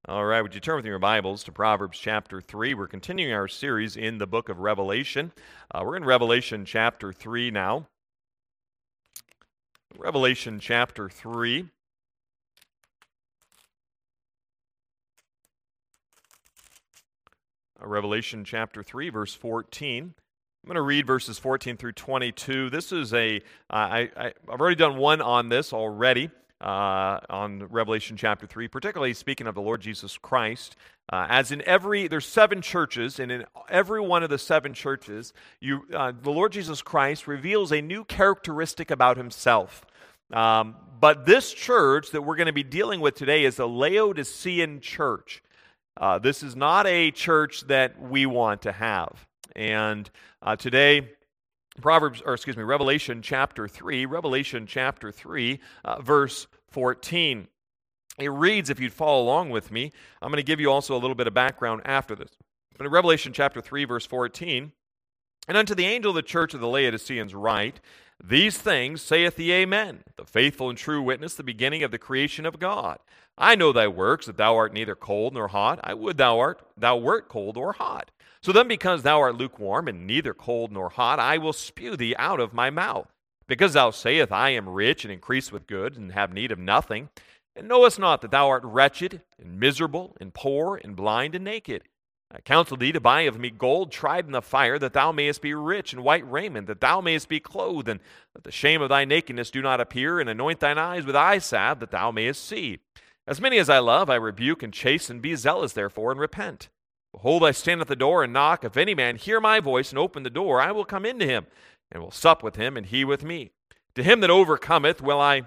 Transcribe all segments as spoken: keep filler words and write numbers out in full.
All right, would you turn with your Bibles to Proverbs chapter three? We're continuing our series in the book of Revelation. Uh, we're in Revelation chapter three now. Revelation chapter three. Uh, Revelation chapter three, verse fourteen. I'm going to read verses fourteen through twenty-two. This is a, uh, I, I, I've already done one on this already. Uh, on Revelation chapter three, particularly speaking of the Lord Jesus Christ. Uh, as in every, there's seven churches, and in every one of the seven churches, you, uh, the Lord Jesus Christ reveals a new characteristic about himself. Um, but this church that we're going to be dealing with today is a Laodicean church. Uh, this is not a church that we want to have. And uh, today, Proverbs, or excuse me, Revelation chapter three, Revelation chapter three, uh, verse fourteen. It reads, if you'd follow along with me, I'm going to give you also a little bit of background after this. But in Revelation chapter three, verse fourteen, and unto the angel of the church of the Laodiceans write, these things saith the Amen, the faithful and true witness, the beginning of the creation of God. I know thy works, that thou art neither cold nor hot. I would thou art thou wert cold or hot. So then, because thou art lukewarm, and neither cold nor hot, I will spew thee out of my mouth. Because thou sayest, I am rich, and increase with goods, and have need of nothing, and knowest not that thou art wretched, and miserable, and poor, and blind, and naked. I counsel thee to buy of me gold tried in the fire, that thou mayest be rich, and white raiment, that thou mayest be clothed, and that the shame of thy nakedness do not appear, and anoint thine eyes with eye salve, that thou mayest see. As many as I love, I rebuke and chasten. Be zealous, therefore, and repent. Behold, I stand at the door and knock. If any man hear my voice and open the door, I will come into him, and will sup with him, and he with me. To him that overcometh will I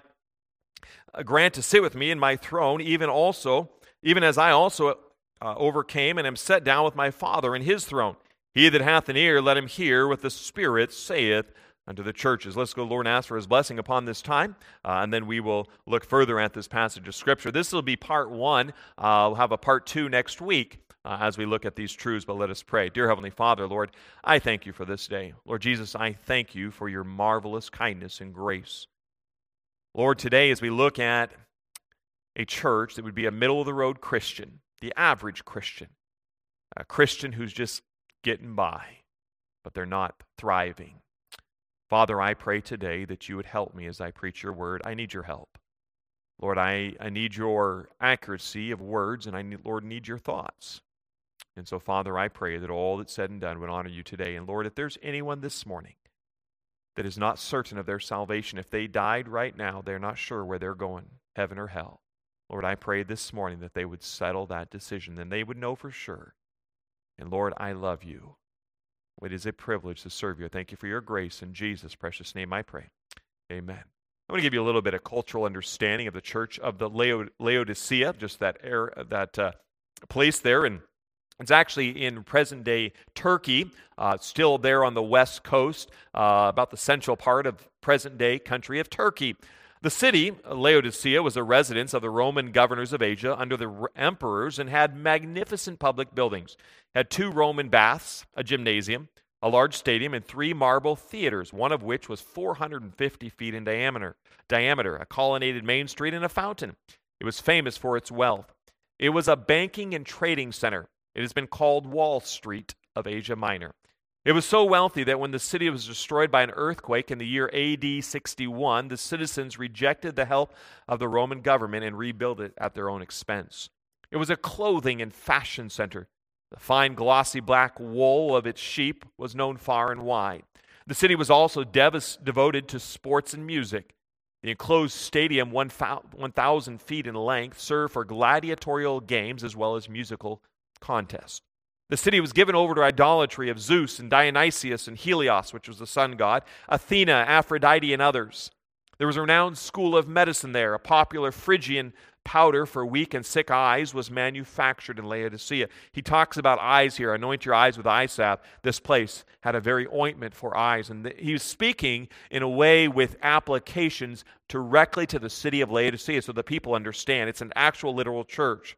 grant to sit with me in my throne, even also, even as I also uh, overcame and am set down with my Father in his throne. He that hath an ear, let him hear what the Spirit saith unto the churches. Let's go, Lord, and ask for his blessing upon this time, uh, and then we will look further at this passage of Scripture. This will be part one. Uh, we'll have a part two next week uh, as we look at these truths, but let us pray. Dear Heavenly Father, Lord, I thank you for this day. Lord Jesus, I thank you for your marvelous kindness and grace. Lord, today as we look at a church that would be a middle-of-the-road Christian, the average Christian, a Christian who's just getting by, but they're not thriving. Father, I pray today that you would help me as I preach your word. I need your help. Lord, I, I need your accuracy of words, and I, need, Lord, need your thoughts. And so, Father, I pray that all that's said and done would honor you today. And Lord, if there's anyone this morning that is not certain of their salvation, if they died right now, they're not sure where they're going, heaven or hell. Lord, I pray this morning that they would settle that decision, then they would know for sure. And Lord, I love you. It is a privilege to serve you. I thank you for your grace. In Jesus' precious name I pray. Amen. I'm going to give you a little bit of cultural understanding of the church of the Lao- Laodicea, just that air, that uh, place there. And it's actually in present-day Turkey, uh, still there on the west coast, uh, about the central part of present-day country of Turkey. The city, Laodicea, was a residence of the Roman governors of Asia under the emperors and had magnificent public buildings. It had two Roman baths, a gymnasium, a large stadium, and three marble theaters, one of which was four hundred fifty feet in diameter, diameter, a colonnaded main street, and a fountain. It was famous for its wealth. It was a banking and trading center. It has been called Wall Street of Asia Minor. It was so wealthy that when the city was destroyed by an earthquake in the year A D sixty-one, the citizens rejected the help of the Roman government and rebuilt it at their own expense. It was a clothing and fashion center. The fine glossy black wool of its sheep was known far and wide. The city was also dev- devoted to sports and music. The enclosed stadium, one thousand feet in length, served for gladiatorial games as well as musical contests. The city was given over to idolatry of Zeus and Dionysius and Helios, which was the sun god, Athena, Aphrodite, and others. There was a renowned school of medicine there. A popular Phrygian powder for weak and sick eyes was manufactured in Laodicea. He talks about eyes here. Anoint your eyes with eye salve. This place had a very ointment for eyes. And he was speaking in a way with applications directly to the city of Laodicea so the people understand. It's an actual literal church.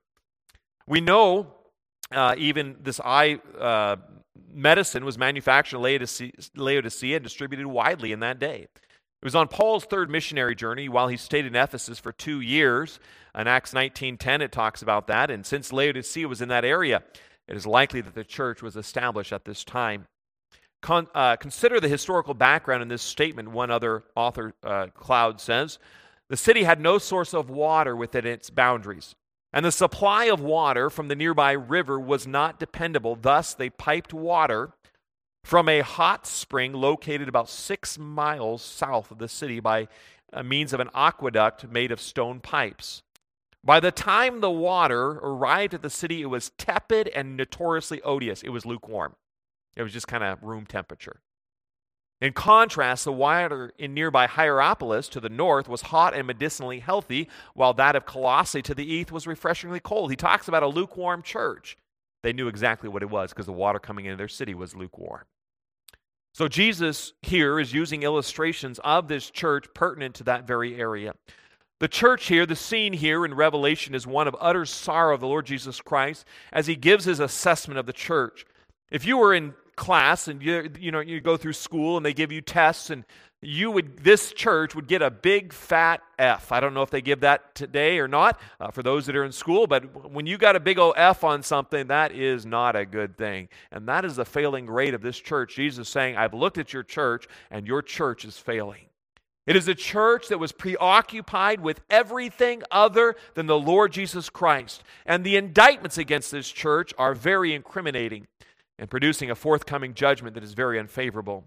We know Uh, even this eye uh, medicine was manufactured in Laodicea, Laodicea and distributed widely in that day. It was on Paul's third missionary journey while he stayed in Ephesus for two years. In Acts nineteen ten, it talks about that. And since Laodicea was in that area, it is likely that the church was established at this time. Con, uh, consider the historical background in this statement, one other author, uh, Cloud, says. The city had no source of water within its boundaries, and the supply of water from the nearby river was not dependable. Thus, they piped water from a hot spring located about six miles south of the city by uh, means of an aqueduct made of stone pipes. By the time the water arrived at the city, it was tepid and notoriously odious. It was lukewarm. It was just kind of room temperature. In contrast, the water in nearby Hierapolis to the north was hot and medicinally healthy, while that of Colossae to the east was refreshingly cold. He talks about a lukewarm church. They knew exactly what it was because the water coming into their city was lukewarm. So Jesus here is using illustrations of this church pertinent to that very area. The church here, the scene here in Revelation is one of utter sorrow of the Lord Jesus Christ as he gives his assessment of the church. If you were in class and you you know you go through school and they give you tests and you would this church would get a big fat F. I don't know if they give that today or not uh, for those that are in school, but when you got a big old F on something, that is not a good thing. And that is the failing rate of this church. Jesus is saying, I've looked at your church and your church is failing. It is a church that was preoccupied with everything other than the Lord Jesus Christ. And the indictments against this church are very incriminating and producing a forthcoming judgment that is very unfavorable.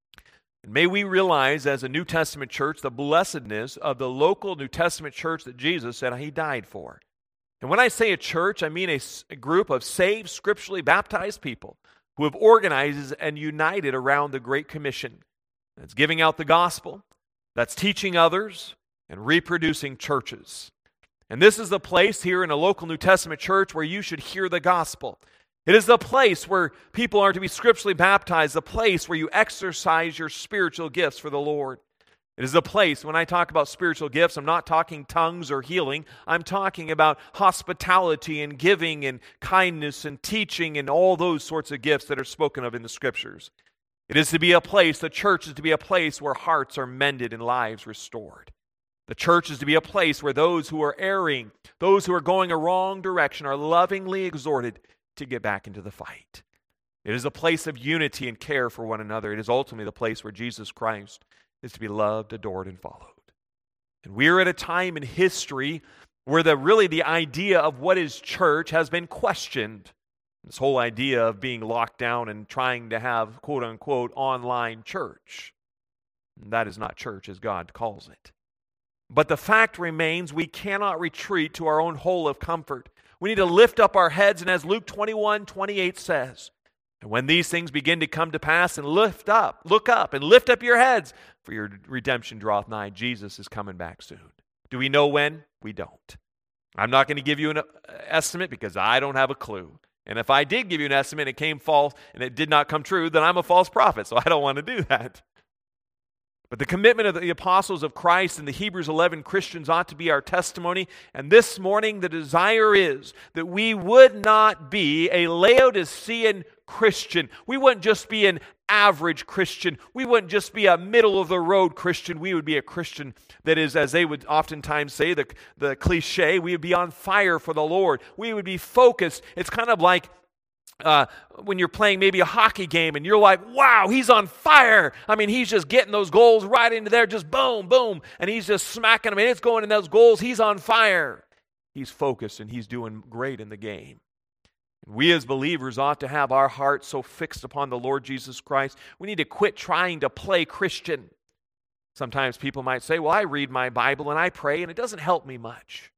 And may we realize as a New Testament church the blessedness of the local New Testament church that Jesus said he died for. And when I say a church, I mean a, a group of saved, scripturally baptized people who have organized and united around the Great Commission. That's giving out the gospel, that's teaching others, and reproducing churches. And this is the place here in a local New Testament church where you should hear the gospel. It is the place where people are to be scripturally baptized, the place where you exercise your spiritual gifts for the Lord. It is the place, when I talk about spiritual gifts, I'm not talking tongues or healing. I'm talking about hospitality and giving and kindness and teaching and all those sorts of gifts that are spoken of in the Scriptures. It is to be a place, the church is to be a place where hearts are mended and lives restored. The church is to be a place where those who are erring, those who are going a wrong direction are lovingly exhorted to get back into the fight. It is a place of unity and care for one another. It is ultimately the place where Jesus Christ is to be loved, adored, and followed. And we're at a time in history where the really the idea of what is church has been questioned. This whole idea of being locked down and trying to have quote-unquote online church. And that is not church as God calls it. But the fact remains we cannot retreat to our own hole of comfort. We need to lift up our heads, and as Luke twenty-one twenty-eight says, and when these things begin to come to pass, and lift up, look up, and lift up your heads, for your redemption draweth nigh. Jesus is coming back soon. Do we know when? We don't. I'm not going to give you an estimate because I don't have a clue. And if I did give you an estimate and it came false and it did not come true, then I'm a false prophet, so I don't want to do that. But the commitment of the apostles of Christ and the Hebrews eleven Christians ought to be our testimony. And this morning the desire is that we would not be a Laodicean Christian. We wouldn't just be an average Christian. We wouldn't just be a middle-of-the-road Christian. We would be a Christian that is, as they would oftentimes say, the, the cliche, we would be on fire for the Lord. We would be focused. It's kind of like Uh, when you're playing maybe a hockey game and you're like, wow, he's on fire. I mean, he's just getting those goals right into there, just boom, boom, and he's just smacking them, and it's going in those goals. He's on fire. He's focused, and he's doing great in the game. And we as believers ought to have our hearts so fixed upon the Lord Jesus Christ. We need to quit trying to play Christian. Sometimes people might say, well, I read my Bible and I pray, and it doesn't help me much.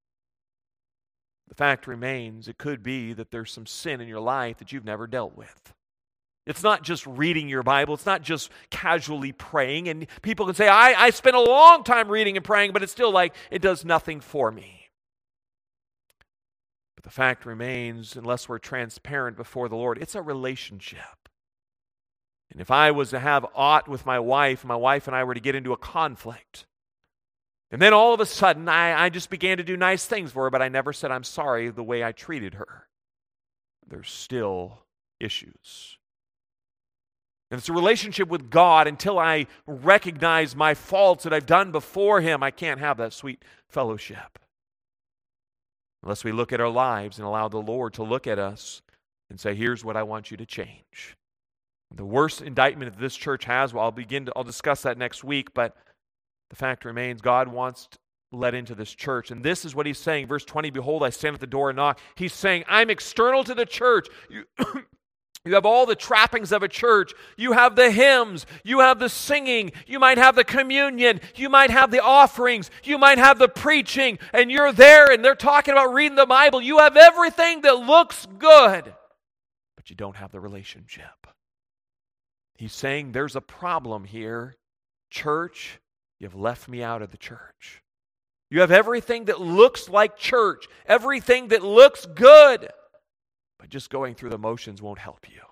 The fact remains, it could be that there's some sin in your life that you've never dealt with. It's not just reading your Bible. It's not just casually praying. And people can say, I, I spent a long time reading and praying, but it's still like it does nothing for me. But the fact remains, unless we're transparent before the Lord, it's a relationship. And if I was to have aught with my wife, my wife and I were to get into a conflict, and then all of a sudden, I, I just began to do nice things for her, but I never said I'm sorry the way I treated her. There's still issues. And it's a relationship with God. Until I recognize my faults that I've done before Him, I can't have that sweet fellowship. Unless we look at our lives and allow the Lord to look at us and say, here's what I want you to change. The worst indictment that this church has, well, I'll begin to, I'll discuss that next week, but the fact remains, God wants to let into this church. And this is what He's saying. Verse twenty, behold, I stand at the door and knock. He's saying, I'm external to the church. You, you have all the trappings of a church. You have the hymns. You have the singing. You might have the communion. You might have the offerings. You might have the preaching. And you're there and they're talking about reading the Bible. You have everything that looks good, but you don't have the relationship. He's saying there's a problem here. Church, you've left me out of the church. You have everything that looks like church, everything that looks good, but just going through the motions won't help you.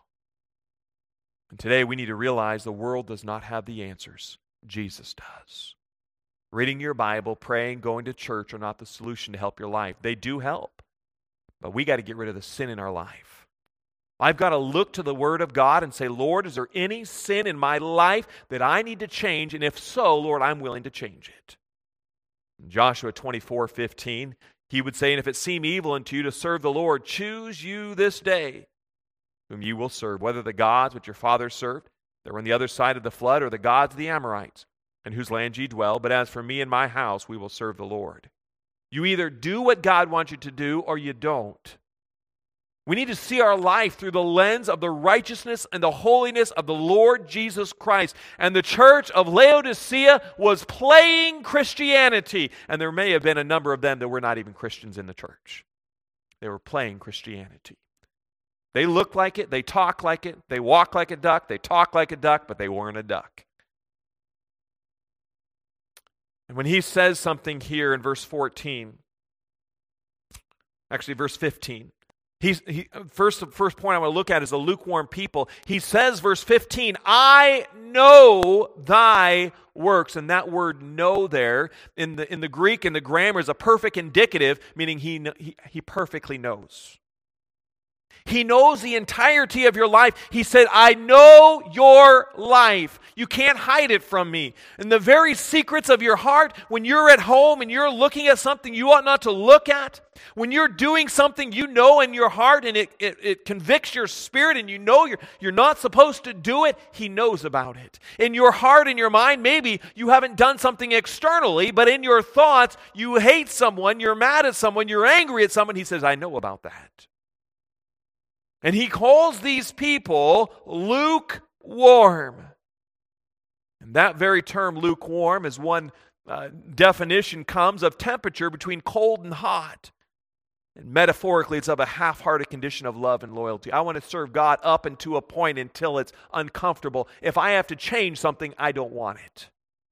And today we need to realize the world does not have the answers. Jesus does. Reading your Bible, praying, going to church are not the solution to help your life. They do help, but we got to get rid of the sin in our life. I've got to look to the Word of God and say, Lord, is there any sin in my life that I need to change? And if so, Lord, I'm willing to change it. In Joshua twenty-four fifteen, he would say, and if it seem evil unto you to serve the Lord, choose you this day whom you will serve, whether the gods which your fathers served, that were on the other side of the flood, or the gods of the Amorites, in whose land ye dwell. But as for me and my house, we will serve the Lord. You either do what God wants you to do, or you don't. We need to see our life through the lens of the righteousness and the holiness of the Lord Jesus Christ. And the church of Laodicea was playing Christianity. And there may have been a number of them that were not even Christians in the church. They were playing Christianity. They looked like it, they talked like it, they walked like a duck, they talked like a duck, but they weren't a duck. And when he says something here in verse fourteen, actually verse fifteen, He's, he, first, first point I want to look at is the lukewarm people. He says, verse fifteen, I know thy works. And that word know there, in the, in the Greek, in the grammar, is a perfect indicative, meaning he, he, he perfectly knows. He knows the entirety of your life. He said, I know your life. You can't hide it from me. In the very secrets of your heart, when you're at home and you're looking at something you ought not to look at, when you're doing something you know in your heart and it, it, it convicts your spirit and you know you're, you're not supposed to do it, He knows about it. In your heart and your mind, maybe you haven't done something externally, but in your thoughts, you hate someone, you're mad at someone, you're angry at someone. He says, I know about that. And he calls these people lukewarm. And that very term, lukewarm, as one uh, definition comes of temperature between cold and hot. And metaphorically, it's of a half-hearted condition of love and loyalty. I want to serve God up and to a point until it's uncomfortable. If I have to change something, I don't want it.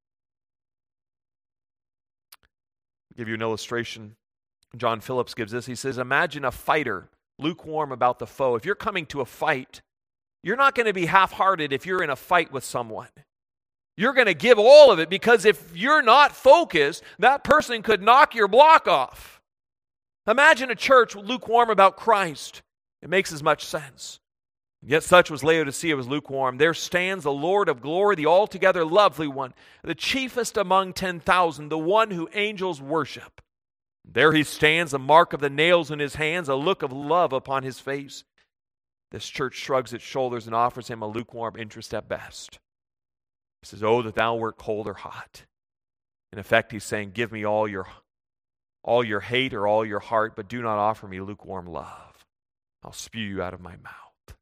I'll give you an illustration. John Phillips gives this. He says, imagine a fighter lukewarm about the foe. If you're coming to a fight, you're not going to be half-hearted if you're in a fight with someone. You're going to give all of it, because if you're not focused, that person could knock your block off. Imagine a church lukewarm about Christ. It makes as much sense. Yet such was Laodicea, was lukewarm. There stands the Lord of glory, the altogether lovely one, the chiefest among ten thousand, the one who angels worship. There he stands, the mark of the nails in his hands, a look of love upon his face. This church shrugs its shoulders and offers him a lukewarm interest at best. He says, oh, that thou wert cold or hot. In effect, he's saying, give me all your, all your hate or all your heart, but do not offer me lukewarm love. I'll spew you out of my mouth.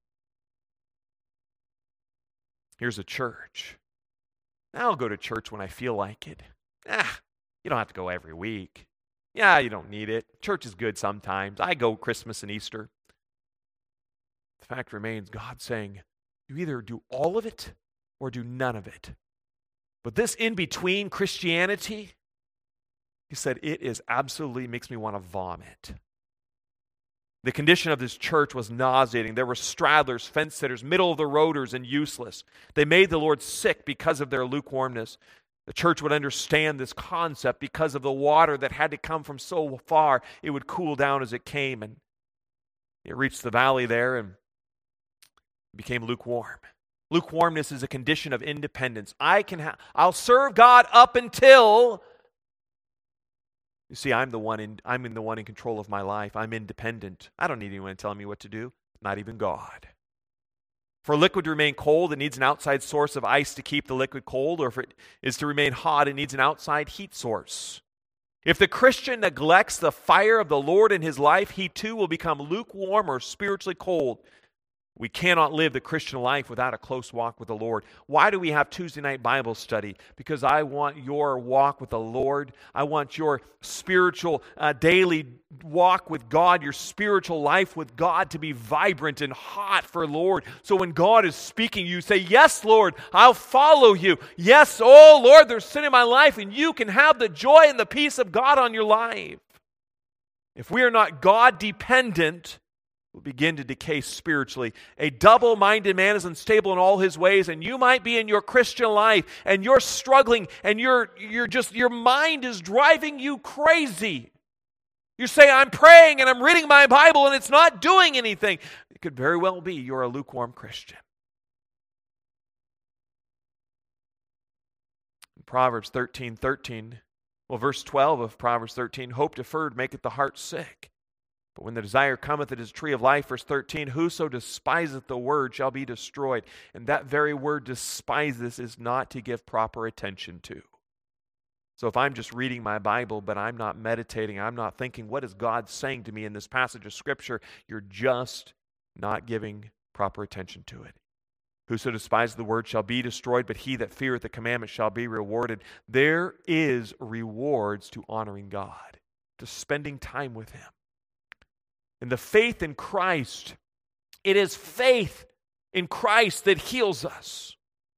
Here's a church. I'll go to church when I feel like it. Ah, you don't have to go every week. Yeah, you don't need it. Church is good sometimes. I go Christmas and Easter. The fact remains, God's saying, you either do all of it or do none of it. But this in-between Christianity, he said, it is absolutely makes me want to vomit. The condition of this church was nauseating. There were straddlers, fence sitters, middle-of-the-roaders, and useless. They made the Lord sick because of their lukewarmness. The church would understand this concept because of the water that had to come from so far. It would cool down as it came, and it reached the valley there and became lukewarm. Lukewarmness is a condition of independence. I can ha- I'll serve God up until, you see, I'm the one in I'm in the one in control of my life. I'm independent. I don't need anyone telling me what to do, not even God. For a liquid to remain cold, it needs an outside source of ice to keep the liquid cold, or if it is to remain hot, it needs an outside heat source. If the Christian neglects the fire of the Lord in his life, he too will become lukewarm or spiritually cold. We cannot live the Christian life without a close walk with the Lord. Why do we have Tuesday night Bible study? Because I want your walk with the Lord. I want your spiritual uh, daily walk with God, your spiritual life with God to be vibrant and hot for Lord. So when God is speaking, you say, yes, Lord, I'll follow you. Yes, oh Lord, there's sin in my life, and you can have the joy and the peace of God on your life. If we are not God-dependent, will begin to decay spiritually. A double-minded man is unstable in all his ways, and you might be in your Christian life, and you're struggling, and you're you're just your mind is driving you crazy. You say, I'm praying and I'm reading my Bible, and it's not doing anything. It could very well be you're a lukewarm Christian. In Proverbs thirteen thirteen, well, verse twelve of Proverbs thirteen, hope deferred maketh the heart sick. But when the desire cometh, it is a tree of life. Verse thirteen, whoso despiseth the word shall be destroyed. And that very word despises is not to give proper attention to. So if I'm just reading my Bible, but I'm not meditating, I'm not thinking, what is God saying to me in this passage of Scripture? You're just not giving proper attention to it. Whoso despiseth the word shall be destroyed, but he that feareth the commandment shall be rewarded. There is rewards to honoring God, to spending time with Him. And the faith in Christ, it is faith in Christ that heals us.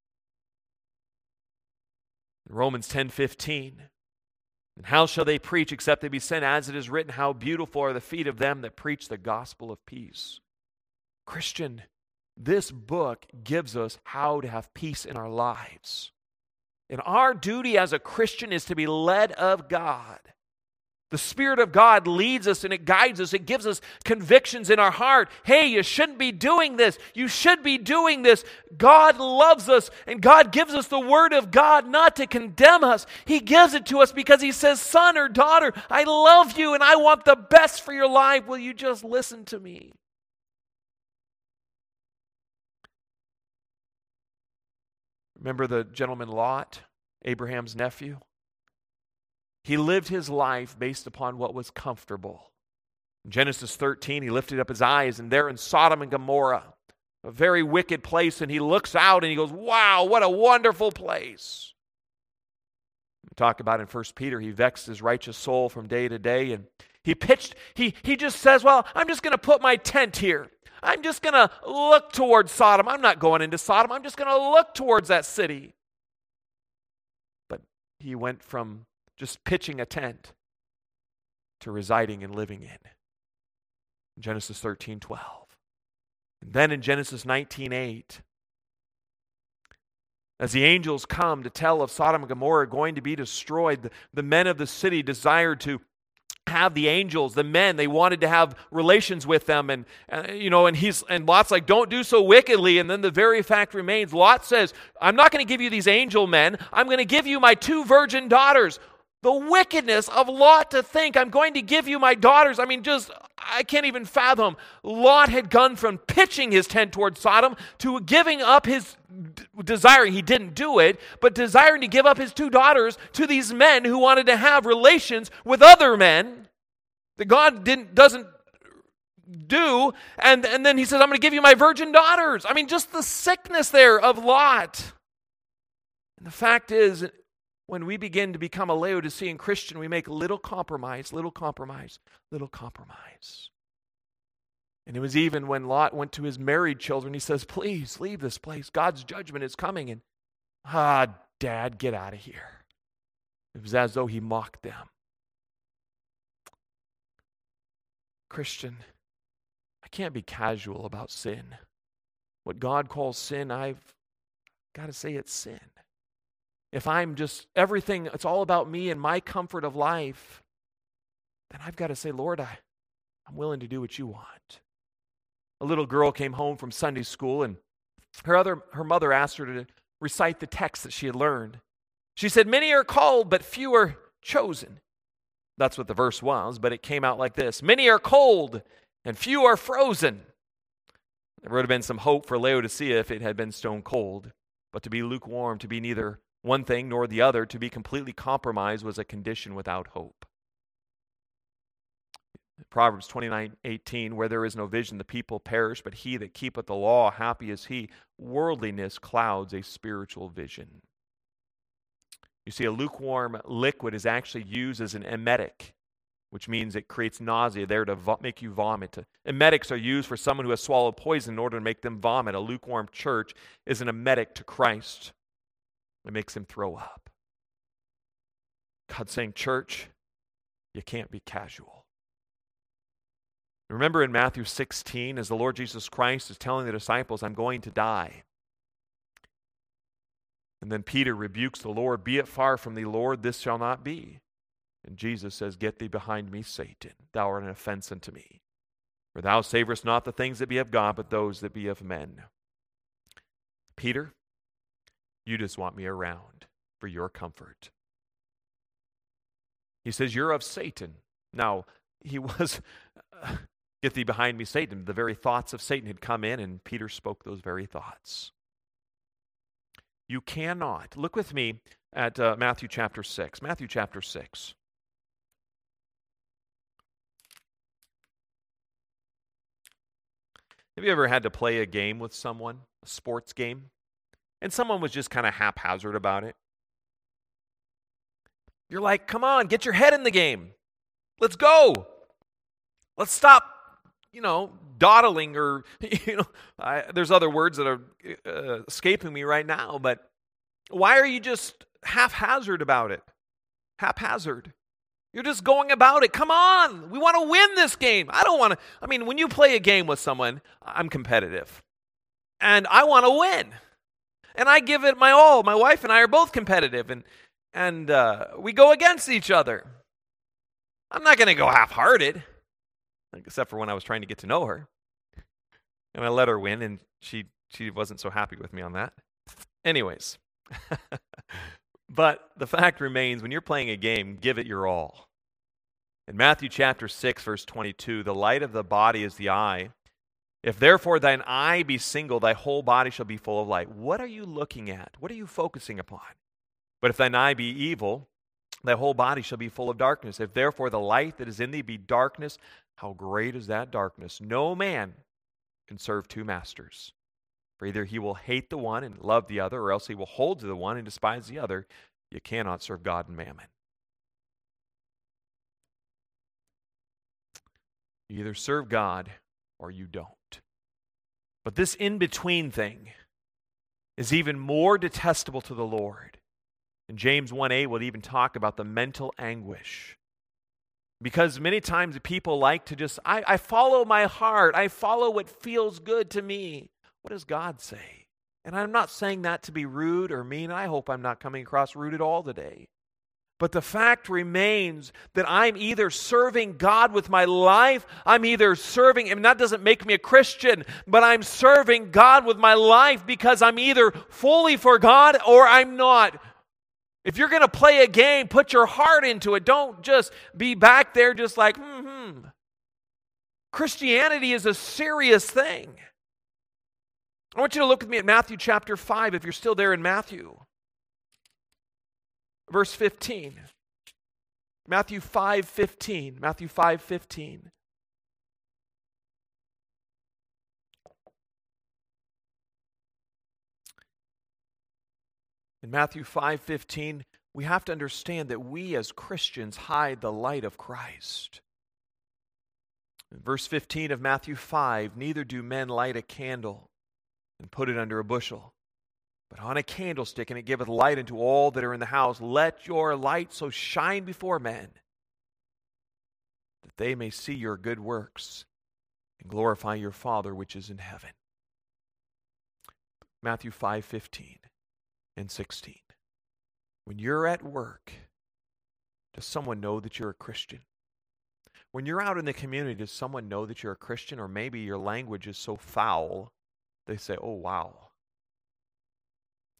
In Romans ten fifteen, and how shall they preach except they be sent? As it is written, how beautiful are the feet of them that preach the gospel of peace. Christian, this book gives us how to have peace in our lives. And our duty as a Christian is to be led of God. The Spirit of God leads us and it guides us. It gives us convictions in our heart. Hey, you shouldn't be doing this. You should be doing this. God loves us, and God gives us the Word of God not to condemn us. He gives it to us because He says, son or daughter, I love you and I want the best for your life. Will you just listen to me? Remember the gentleman Lot, Abraham's nephew? He lived his life based upon what was comfortable. In Genesis thirteen, he lifted up his eyes, and there in Sodom and Gomorrah, a very wicked place, and he looks out and he goes, wow, what a wonderful place. We talk about in First Peter, he vexed his righteous soul from day to day, and he pitched, he, he just says, well, I'm just going to put my tent here. I'm just going to look towards Sodom. I'm not going into Sodom. I'm just going to look towards that city. But he went from just pitching a tent to residing and living in. In Genesis thirteen twelve. And then in Genesis nineteen eight, as the angels come to tell of Sodom and Gomorrah going to be destroyed, the, the men of the city desired to have the angels, the men, they wanted to have relations with them, and uh, you know, and he's and Lot's like, don't do so wickedly. And then the very fact remains, Lot says, I'm not going to give you these angel men, I'm going to give you my two virgin daughters. The wickedness of Lot to think, I'm going to give you my daughters. I mean, just, I can't even fathom. Lot had gone from pitching his tent towards Sodom to giving up his d- desiring, he didn't do it, but desiring to give up his two daughters to these men who wanted to have relations with other men that God didn't doesn't do. And, and then he says, I'm going to give you my virgin daughters. I mean, just the sickness there of Lot. And the fact is, when we begin to become a Laodicean Christian, we make little compromise, little compromise, little compromise. And it was even when Lot went to his married children, he says, please leave this place. God's judgment is coming. And, ah, Dad, get out of here. It was as though he mocked them. Christian, I can't be casual about sin. What God calls sin, I've got to say it's sin. If I'm just everything, it's all about me and my comfort of life, then I've got to say, Lord, I, I'm willing to do what you want. A little girl came home from Sunday school, and Her, other, her mother asked her to recite the text that she had learned. She said, "Many are called, but few are chosen." That's what the verse was, but it came out like this: "Many are cold, and few are frozen." There would have been some hope for Laodicea if it had been stone cold, but to be lukewarm, to be neither one thing nor the other, to be completely compromised, was a condition without hope. Proverbs twenty-nine eighteen, "Where there is no vision, the people perish, but he that keepeth the law, happy is he." Worldliness clouds a spiritual vision. You see, a lukewarm liquid is actually used as an emetic, which means it creates nausea, there to vo- make you vomit. Emetics are used for someone who has swallowed poison in order to make them vomit. A lukewarm church is an emetic to Christ. It makes him throw up. God's saying, church, you can't be casual. Remember in Matthew sixteen, as the Lord Jesus Christ is telling the disciples, "I'm going to die." And then Peter rebukes the Lord, "Be it far from thee, Lord, this shall not be." And Jesus says, "Get thee behind me, Satan. Thou art an offense unto me. For thou savorest not the things that be of God, but those that be of men." Peter, you just want me around for your comfort. He says, "You're of Satan." Now, he was, uh, "Get thee behind me, Satan." The very thoughts of Satan had come in, and Peter spoke those very thoughts. You cannot. Look with me at uh, Matthew chapter six. Matthew chapter six. Have you ever had to play a game with someone, a sports game, and someone was just kind of haphazard about it? You're like, "Come on, get your head in the game. Let's go. Let's stop, you know, dawdling," or, you know, I, there's other words that are uh, escaping me right now, but why are you just haphazard about it? Haphazard. You're just going about it. Come on, we want to win this game. I don't want to, I mean, when you play a game with someone, I'm competitive, and I want to win, and I give it my all. My wife and I are both competitive, and, and uh, we go against each other. I'm not going to go half-hearted, except for when I was trying to get to know her. And I let her win, and she she wasn't so happy with me on that. Anyways. But the fact remains, when you're playing a game, give it your all. In Matthew chapter six, verse twenty-two, "The light of the body is the eye. If therefore thine eye be single, thy whole body shall be full of light." What are you looking at? What are you focusing upon? "But if thine eye be evil, thy whole body shall be full of darkness. If therefore the light that is in thee be darkness, how great is that darkness? No man can serve two masters. For either he will hate the one and love the other, or else he will hold to the one and despise the other. You cannot serve God and mammon." You either serve God or you don't. But this in-between thing is even more detestable to the Lord. And James one eight will even talk about the mental anguish. Because many times people like to just, I, I follow my heart. I follow what feels good to me. What does God say? And I'm not saying that to be rude or mean. I hope I'm not coming across rude at all today. But the fact remains that I'm either serving God with my life, I'm either serving, and that doesn't make me a Christian, but I'm serving God with my life because I'm either fully for God or I'm not. If you're going to play a game, put your heart into it. Don't just be back there just like, hmm. Christianity is a serious thing. I want you to look with me at Matthew chapter five, if you're still there in Matthew. Verse fifteen. Matthew five fifteen. Matthew five fifteen. In Matthew five fifteen, we have to understand that we as Christians hide the light of Christ. In verse fifteen of Matthew five, "Neither do men light a candle and put it under a bushel, but on a candlestick, and it giveth light unto all that are in the house. Let your light so shine before men, that they may see your good works and glorify your Father which is in heaven." Matthew five fifteen and sixteen. When you're at work, does someone know that you're a Christian? When you're out in the community, does someone know that you're a Christian? Or maybe your language is so foul, they say, "Oh, wow,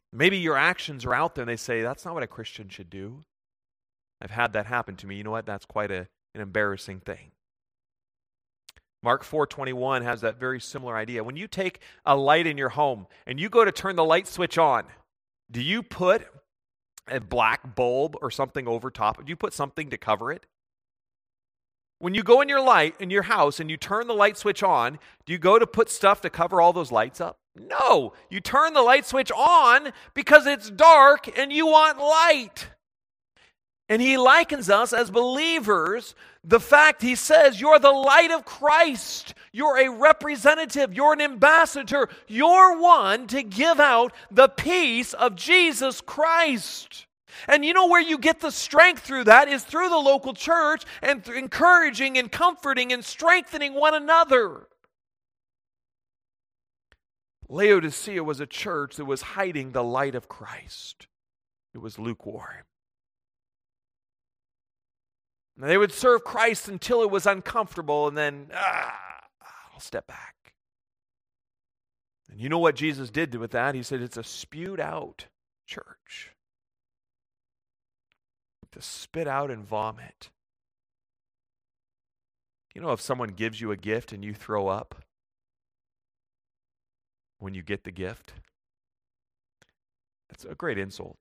Maybe your actions are out there and they say, that's not what a Christian should do. I've had that happen to me. You know what? That's quite a, an embarrassing thing. Mark four twenty-one has that very similar idea. When you take a light in your home and you go to turn the light switch on, do you put a black bulb or something over top? Do you put something to cover it? When you go in your light in your house and you turn the light switch on, do you go to put stuff to cover all those lights up? No. You turn the light switch on because it's dark and you want light. And he likens us as believers, the fact he says, you're the light of Christ. You're a representative. You're an ambassador. You're one to give out the peace of Jesus Christ. And you know where you get the strength through that is through the local church and th- encouraging and comforting and strengthening one another. Laodicea was a church that was hiding the light of Christ. It was lukewarm. They would serve Christ until it was uncomfortable, and then, ah, I'll step back. And you know what Jesus did with that? He said it's a spewed out church. To spit out and vomit. You know, if someone gives you a gift and you throw up when you get the gift, that's a great insult.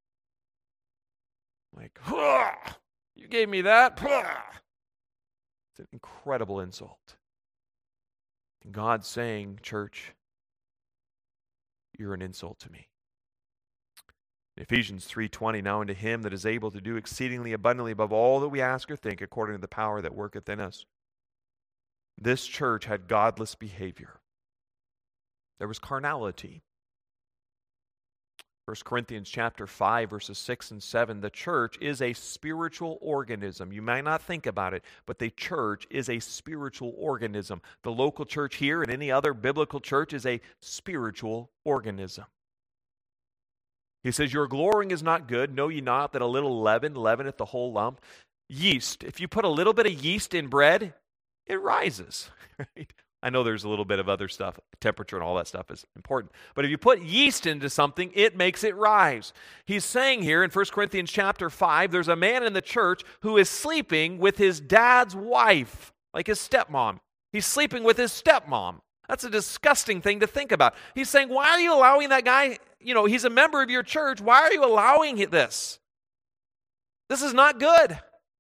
Like, ah! You gave me that? It's an incredible insult. And God's saying, church, you're an insult to me. In Ephesians three twenty, now unto him that is able to do exceedingly abundantly above all that we ask or think, according to the power that worketh in us. This church had godless behavior. There was carnality. First Corinthians chapter five, verses six and seven, the church is a spiritual organism. You might not think about it, but the church is a spiritual organism. The local church here and any other biblical church is a spiritual organism. He says, your glorying is not good. Know ye not that a little leaven leaveneth the whole lump? Yeast. If you put a little bit of yeast in bread, it rises. Right? I know there's a little bit of other stuff. Temperature and all that stuff is important. But if you put yeast into something, it makes it rise. He's saying here in First Corinthians chapter five, there's a man in the church who is sleeping with his dad's wife, like his stepmom. He's sleeping with his stepmom. That's a disgusting thing to think about. He's saying, why are you allowing that guy, you know, he's a member of your church. Why are you allowing this? This is not good.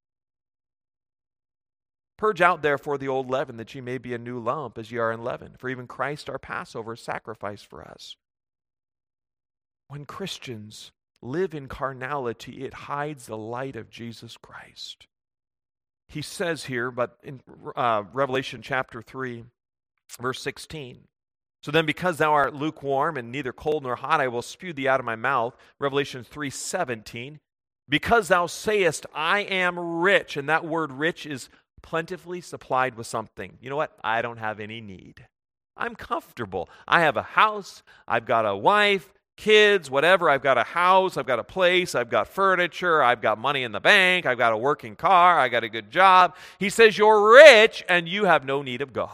Purge out therefore the old leaven, that ye may be a new lump, as ye are unleavened. For even Christ our Passover is sacrificed for us. When Christians live in carnality, it hides the light of Jesus Christ. He says here, but in uh, Revelation chapter three, verse sixteen, so then because thou art lukewarm and neither cold nor hot, I will spew thee out of my mouth. Revelation three seventeen, because thou sayest, I am rich, and that word rich is plentifully supplied with something. You know what? I don't have any need. I'm comfortable. I have a house. I've got a wife, kids, whatever. I've got a house. I've got a place. I've got furniture. I've got money in the bank. I've got a working car. I got a good job. He says, you're rich and you have no need of God.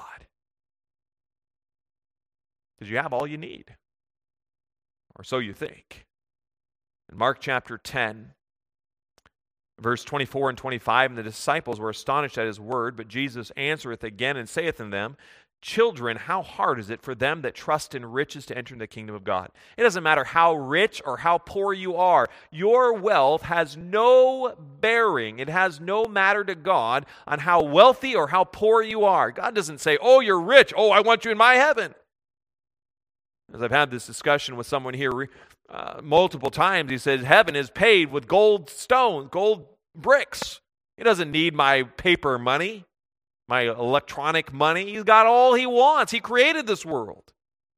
Because you have all you need. Or so you think. In Mark chapter ten, verse twenty-four and twenty-five, and the disciples were astonished at his word, but Jesus answereth again and saith unto them, children, how hard is it for them that trust in riches to enter into the kingdom of God? It doesn't matter how rich or how poor you are. Your wealth has no bearing. It has no matter to God on how wealthy or how poor you are. God doesn't say, oh, you're rich. Oh, I want you in my heaven. As I've had this discussion with someone here uh, multiple times, he says, heaven is paved with gold stone, gold bricks. He doesn't need my paper money, my electronic money. He's got all he wants. He created this world.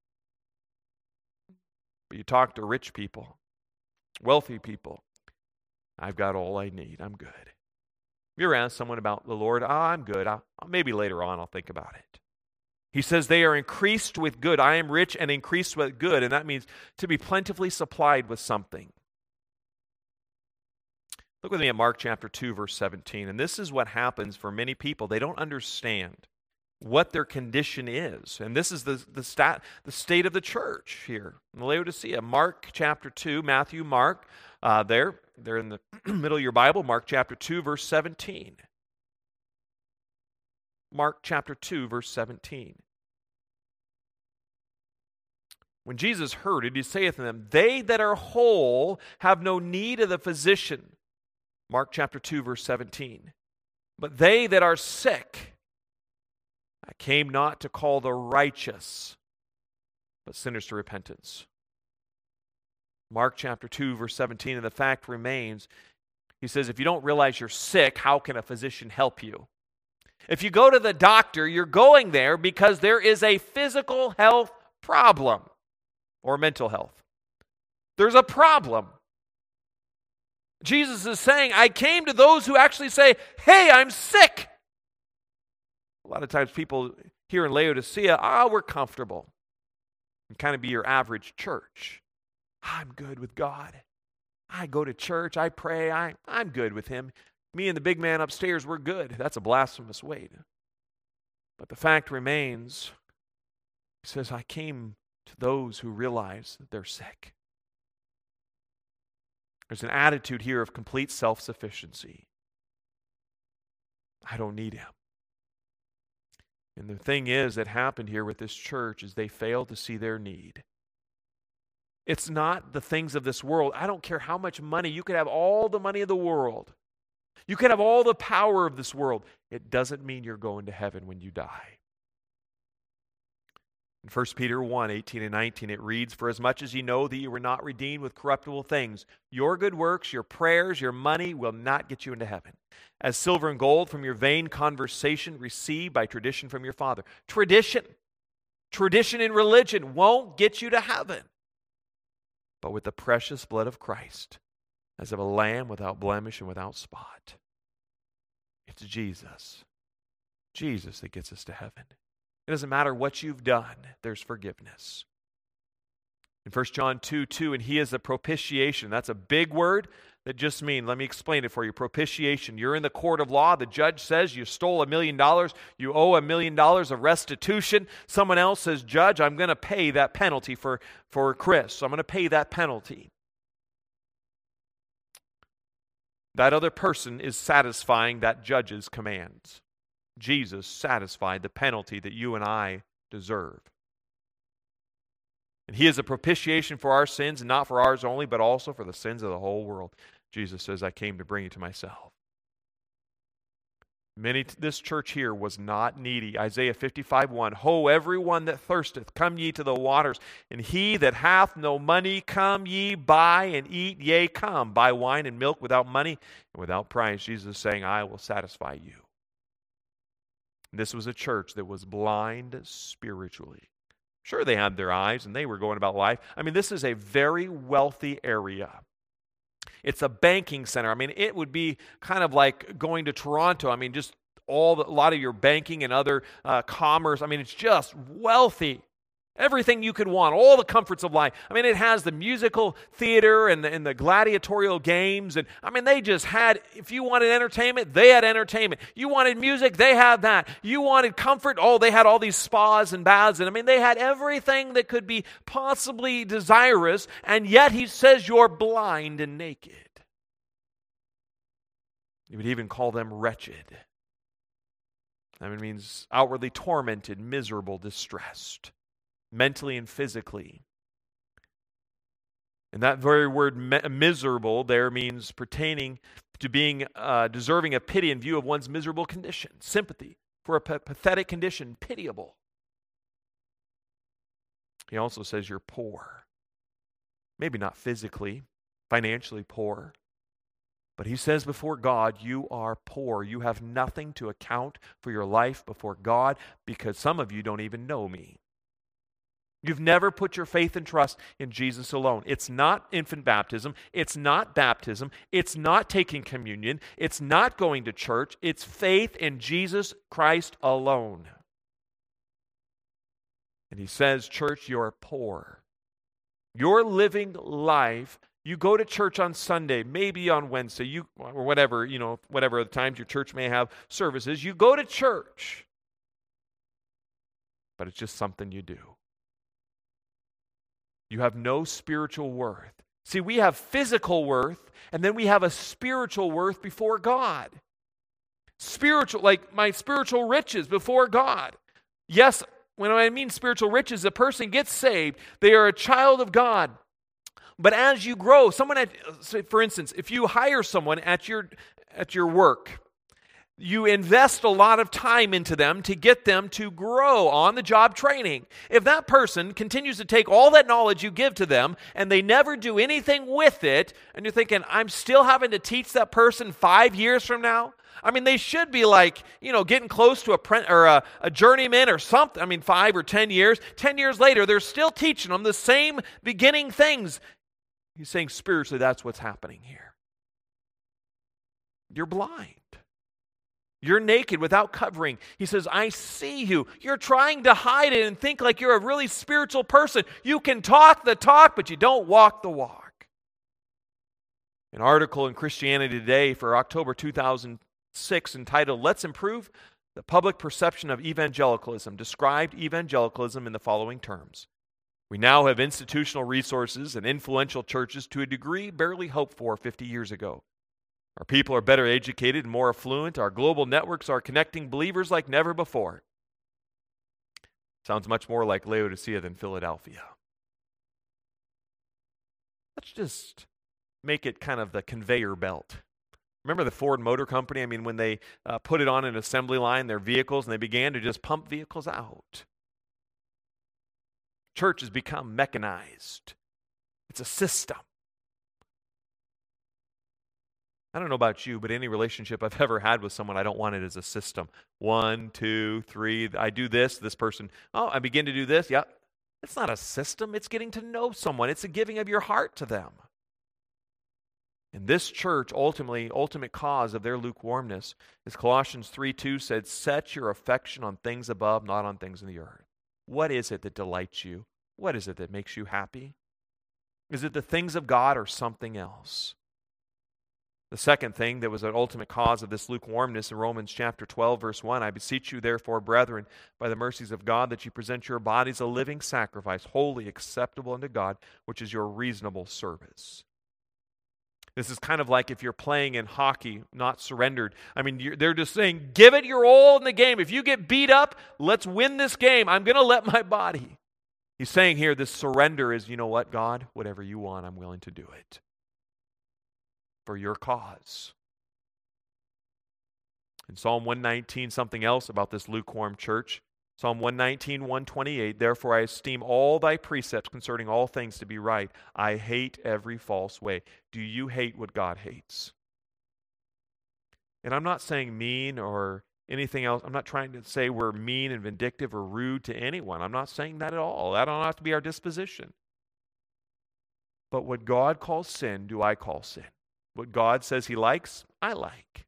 But you talk to rich people, wealthy people, I've got all I need. I'm good. Have you ever asked someone about the Lord? Oh, I'm good. I'll, maybe later on I'll think about it. He says they are increased with good. I am rich and increased with good. And that means to be plentifully supplied with something. Look with me at Mark chapter two, verse seventeen. And this is what happens for many people. They don't understand. what their condition is. And this is the, the, stat, the state of the church here in Laodicea. Mark chapter two, Matthew, Mark, uh, there, they're in the middle of your Bible, Mark chapter two, verse seventeen. Mark chapter two, verse seventeen. When Jesus heard it, he saith to them, they that are whole have no need of the physician. Mark chapter two, verse seventeen. But they that are sick, I came not to call the righteous, but sinners to repentance. Mark chapter two, verse seventeen, and the fact remains, he says, if you don't realize you're sick, how can a physician help you? If you go to the doctor, you're going there because there is a physical health problem or mental health. There's a problem. Jesus is saying, I came to those who actually say, hey, I'm sick. A lot of times people here in Laodicea, ah, oh, we're comfortable. And kind of be your average church. I'm good with God. I go to church, I pray, I, I'm good with Him. Me and the big man upstairs, we're good. That's a blasphemous way. But the fact remains, he says, I came to those who realize that they're sick. There's an attitude here of complete self-sufficiency. I don't need Him. And the thing is that happened here with this church is they failed to see their need. It's not the things of this world. I don't care how much money. You could have all the money of the world. You could have all the power of this world. It doesn't mean you're going to heaven when you die. In First Peter one, eighteen and nineteen, it reads, for as much as ye know that you were not redeemed with corruptible things, your good works, your prayers, your money will not get you into heaven. As silver and gold from your vain conversation received by tradition from your father. Tradition. Tradition in religion won't get you to heaven. But with the precious blood of Christ, as of a lamb without blemish and without spot. It's Jesus. Jesus that gets us to heaven. It doesn't matter what you've done, there's forgiveness. In First John two, two, and He is a propitiation. That's a big word that just means, let me explain it for you. Propitiation. You're in the court of law. The judge says you stole a million dollars. You owe a million dollars of restitution. Someone else says, Judge, I'm going to pay that penalty for, for Chris. So I'm going to pay that penalty. That other person is satisfying that judge's commands. Jesus satisfied the penalty that you and I deserve. And He is a propitiation for our sins, and not for ours only, but also for the sins of the whole world. Jesus says, I came to bring you to myself. Many, this church here was not needy. Isaiah fifty-five, one, Ho, everyone that thirsteth, come ye to the waters, and he that hath no money, come ye buy and eat, yea, come, buy wine and milk without money and without price. Jesus is saying, I will satisfy you. This was a church that was blind spiritually. Sure, they had their eyes and they were going about life. I mean, this is a very wealthy area. It's a banking center. I mean, it would be kind of like going to Toronto. I mean, just all the, a lot of your banking and other uh, commerce. I mean, it's just wealthy. Everything you could want, all the comforts of life. I mean, it has the musical theater and the, and the gladiatorial games. And I mean, they just had, if you wanted entertainment, they had entertainment. You wanted music, they had that. You wanted comfort, oh, they had all these spas and baths. And I mean, they had everything that could be possibly desirous. And yet He says you're blind and naked. He would even call them wretched. I mean, it means outwardly tormented, miserable, distressed. Mentally and physically. And that very word me- miserable there means pertaining to being uh, deserving of pity in view of one's miserable condition. Sympathy for a p- pathetic condition, pitiable. He also says you're poor. Maybe not physically, financially poor. But He says before God, you are poor. You have nothing to account for your life before God because some of you don't even know me. You've never put your faith and trust in Jesus alone. It's not infant baptism. It's not baptism. It's not taking communion. It's not going to church. It's faith in Jesus Christ alone. And He says, church, you're poor. You're living life. You go to church on Sunday, maybe on Wednesday, you or whatever, you know, whatever the times your church may have services. You go to church. but it's just something you do. You have no spiritual worth. See, we have physical worth, and then we have a spiritual worth before God. Spiritual, like my spiritual riches before God. Yes, when I mean spiritual riches, a person gets saved, they are a child of God. But as you grow, someone at, for instance, if you hire someone at your at your work, you invest a lot of time into them to get them to grow on the job training. If that person continues to take all that knowledge you give to them and they never do anything with it, and you're thinking, I'm still having to teach that person five years from now? I mean, they should be like, you know, getting close to a, pre- or a, a journeyman or something. I mean, five or ten years. Ten years later, they're still teaching them the same beginning things. He's saying spiritually, that's what's happening here. You're blind. You're naked without covering. He says, I see you. You're trying to hide it and think like you're a really spiritual person. You can talk the talk, but you don't walk the walk. An article in Christianity Today for October two thousand six entitled, Let's Improve the Public Perception of Evangelicalism, described evangelicalism in the following terms. We now have institutional resources and influential churches to a degree barely hoped for fifty years ago. Our people are better educated and more affluent. Our global networks are connecting believers like never before. Sounds much more like Laodicea than Philadelphia. Let's just make it kind of the conveyor belt. Remember the Ford Motor Company? I mean, when they uh, put it on an assembly line, their vehicles, and they began to just pump vehicles out. Church has become mechanized. It's a system. I don't know about you, but any relationship I've ever had with someone, I don't want it as a system. One, two, three, I do this, this person, oh, I begin to do this. Yeah, it's not a system. It's getting to know someone. It's a giving of your heart to them. And this church, ultimately, ultimate cause of their lukewarmness, as Colossians three two said, set your affection on things above, not on things in the earth. What is it that delights you? What is it that makes you happy? Is it the things of God or something else? The second thing that was an ultimate cause of this lukewarmness in Romans chapter twelve, verse one, I beseech you therefore, brethren, by the mercies of God, that you present your bodies a living sacrifice, holy, acceptable unto God, which is your reasonable service. This is kind of like if you're playing in hockey, not surrendered. I mean, you're, they're just saying, give it your all in the game. If you get beat up, let's win this game. I'm going to let my body. He's saying here, this surrender is, you know what, God, whatever you want, I'm willing to do it. For your cause. In Psalm one nineteen, something else about this lukewarm church. Psalm one nineteen, one twenty-eight, therefore I esteem all thy precepts concerning all things to be right. I hate every false way. Do you hate what God hates? And I'm not saying mean or anything else. I'm not trying to say we're mean and vindictive or rude to anyone. I'm not saying that at all. That don't have to be our disposition. But what God calls sin, do I call sin? What God says he likes, I like.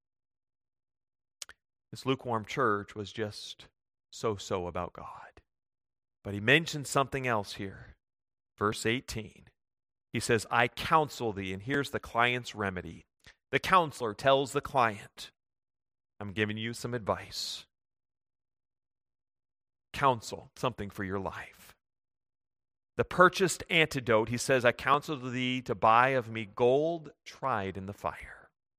This lukewarm church was just so-so about God. But he mentions something else here. Verse eighteen. He says, I counsel thee, and here's the client's remedy. The counselor tells the client, I'm giving you some advice. Counsel, something for your life. The purchased antidote, he says, I counsel thee to buy of me gold tried in the fire.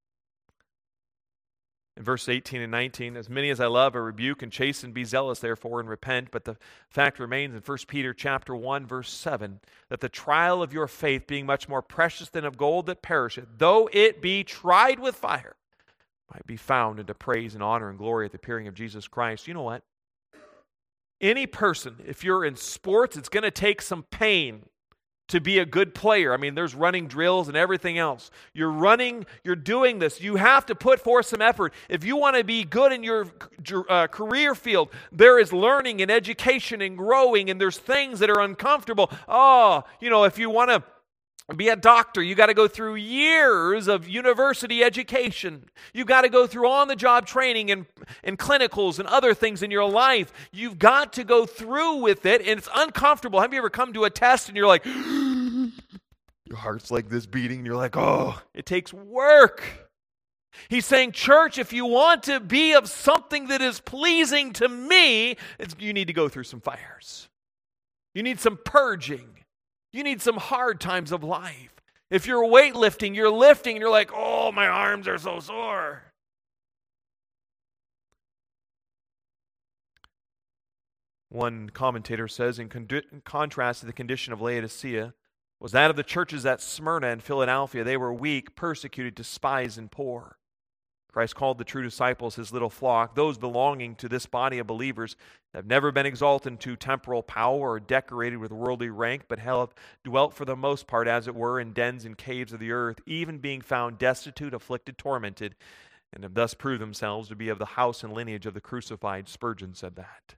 In verse eighteen and nineteen, as many as I love, I rebuke and chasten, be zealous therefore and repent. But the fact remains in First Peter chapter one, verse seven, that the trial of your faith, being much more precious than of gold that perisheth, though it be tried with fire, might be found into praise and honor and glory at the appearing of Jesus Christ. You know what? Any person, if you're in sports, it's going to take some pain to be a good player. I mean, there's running drills and everything else. You're running, you're doing this. You have to put forth some effort. If you want to be good in your uh, career field, there is learning and education and growing, and there's things that are uncomfortable. Oh, you know, if you want to be a doctor, you got to go through years of university education. You got to go through on-the-job training and, and clinicals and other things in your life. You've got to go through with it, and it's uncomfortable. Have you ever come to a test and you're like, your heart's like this beating, and you're like, oh, it takes work. He's saying, church, if you want to be of something that is pleasing to me, it's, you need to go through some fires. You need some purging. You need some hard times of life. If you're weightlifting, you're lifting, and you're like, oh, my arms are so sore. One commentator says, in, con- in contrast to the condition of Laodicea, was that of the churches at Smyrna and Philadelphia. They were weak, persecuted, despised, and poor. Christ called the true disciples his little flock. Those belonging to this body of believers have never been exalted to temporal power or decorated with worldly rank, but have dwelt for the most part, as it were, in dens and caves of the earth, even being found destitute, afflicted, tormented, and have thus proved themselves to be of the house and lineage of the crucified. Spurgeon said that.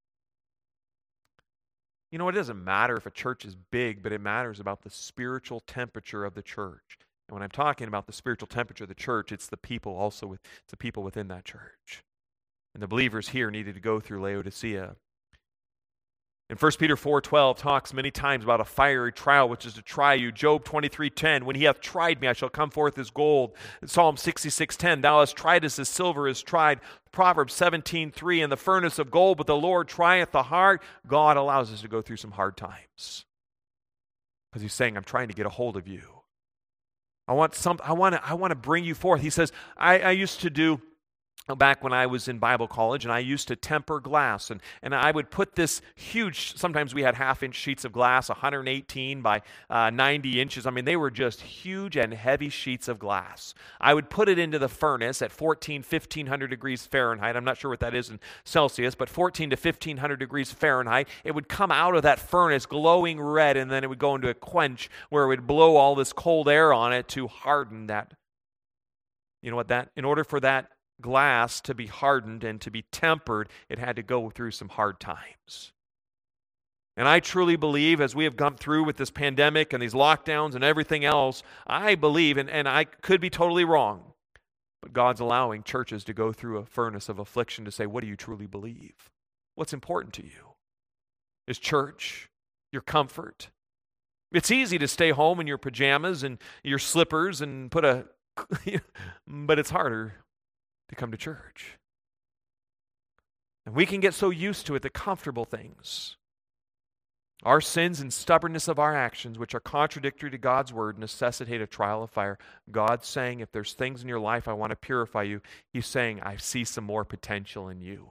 You know, it doesn't matter if a church is big, but it matters about the spiritual temperature of the church. And when I'm talking about the spiritual temperature of the church, it's the people also, with, it's the people within that church. And the believers here needed to go through Laodicea. And First Peter four twelve talks many times about a fiery trial, which is to try you. Job twenty-three ten, when he hath tried me, I shall come forth as gold. Psalm sixty-six ten, thou hast tried us as silver is tried. Proverbs seventeen three, in the furnace of gold, but the Lord trieth the heart. God allows us to go through some hard times. Because he's saying, I'm trying to get a hold of you. I want some. I want to. I want to bring you forth. He says, I, I used to do back when I was in Bible college, and I used to temper glass, and, and I would put this huge, sometimes we had half-inch sheets of glass, one hundred eighteen by uh, ninety inches. I mean, they were just huge and heavy sheets of glass. I would put it into the furnace at fourteen, fifteen hundred degrees Fahrenheit. I'm not sure what that is in Celsius, but fourteen to fifteen hundred degrees Fahrenheit. It would come out of that furnace glowing red, and then it would go into a quench where it would blow all this cold air on it to harden that. You know what that, in order for that glass to be hardened and to be tempered, it had to go through some hard times. And I truly believe, as we have gone through with this pandemic and these lockdowns and everything else, I believe, and, and I could be totally wrong, but God's allowing churches to go through a furnace of affliction to say, what do you truly believe? What's important to you? Is church your comfort? It's easy to stay home in your pajamas and your slippers and put a, but it's harder to come to church. And we can get so used to it, the comfortable things. Our sins and stubbornness of our actions, which are contradictory to God's word, necessitate a trial of fire. God's saying, if there's things in your life I want to purify you, he's saying, I see some more potential in you.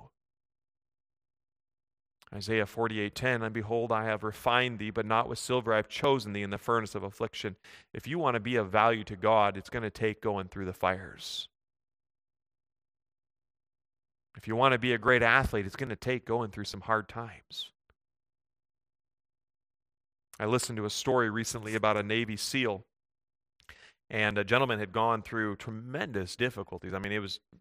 Isaiah forty-eight ten, and behold, I have refined thee, but not with silver. I have chosen thee in the furnace of affliction. If you want to be of value to God, it's going to take going through the fires. If you want to be a great athlete, it's going to take going through some hard times. I listened to a story recently about a Navy SEAL, and a gentleman had gone through tremendous difficulties. I mean, it was